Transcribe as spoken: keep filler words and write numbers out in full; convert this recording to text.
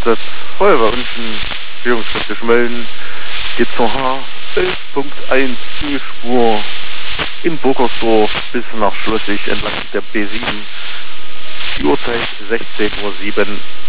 Einsatz Feuerwehrhünden, Führungskräfte Schmölln, geht zur H elf Punkt eins Zielspur in Burgersdorf bis nach Schlossig entlang der B sieben. Die Uhrzeit sechzehn Uhr sieben.